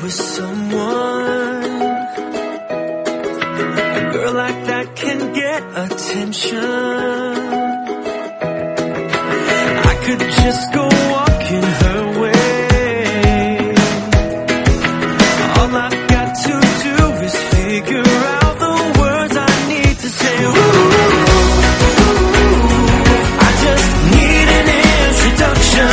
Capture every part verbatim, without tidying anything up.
with someone. A girl like that can get attention. I could just go walking her way. All I've got to do is figure out the words I need to say. Ooh, I just need an introduction.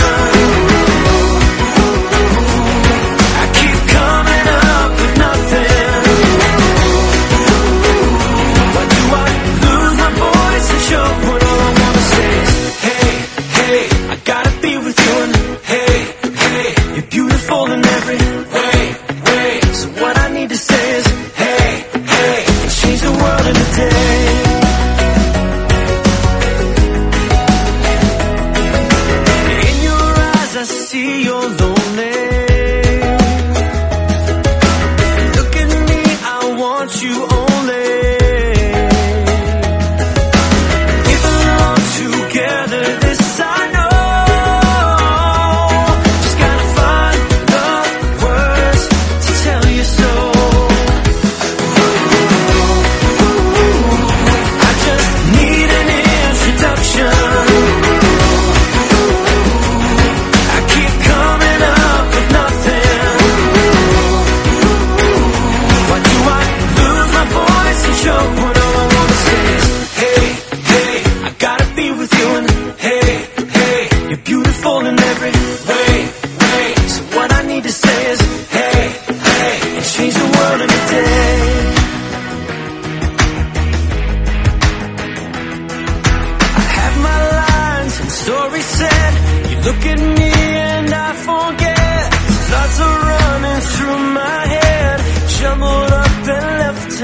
Look at me and I forget. Thoughts are running through my head, jumbled up and left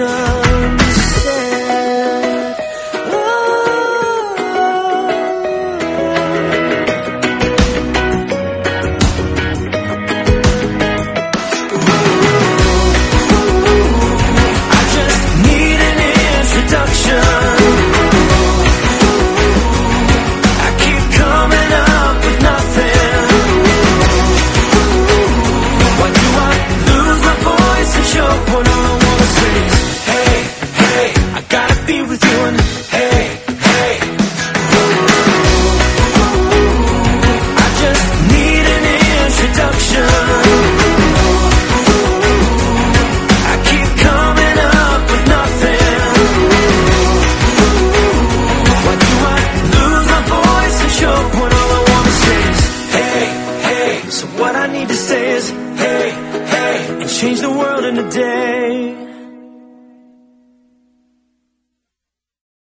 unsaid. Oh. I just need an introduction. What I need to say is, hey, hey, and change the world in a day.